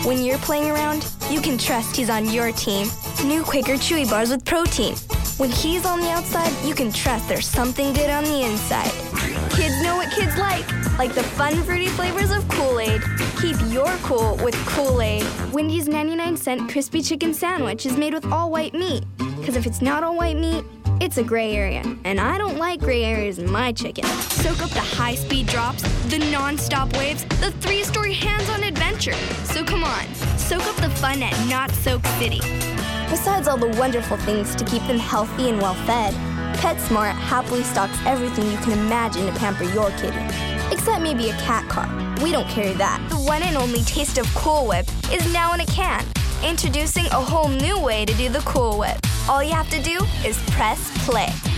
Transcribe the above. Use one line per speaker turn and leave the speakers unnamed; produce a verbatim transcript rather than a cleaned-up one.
When you're playing around, you can trust he's on your team. New Quaker Chewy Bars with protein. When he's on the outside, you can trust there's something good on the inside. Kids know what kids like, like the fun, fruity flavors of Kool-Aid. Keep your cool with Kool-Aid. Wendy's ninety-nine cent crispy chicken sandwich is made with all white meat. Because if it's not all white meat, it's a gray area. And I don't like gray areas in my chicken. Soak up the high-speed drops, the non-stop waves, the three-story hands-on adventure. So come on, soak up the fun at Not Soak City. Besides all the wonderful things to keep them healthy and well-fed, PetSmart happily stocks everything you can imagine to pamper your kitty. Except maybe a cat car. We don't carry that. The one and only taste of Cool Whip is now in a can. Introducing a whole new way to do the Cool Whip. All you have to do is press play.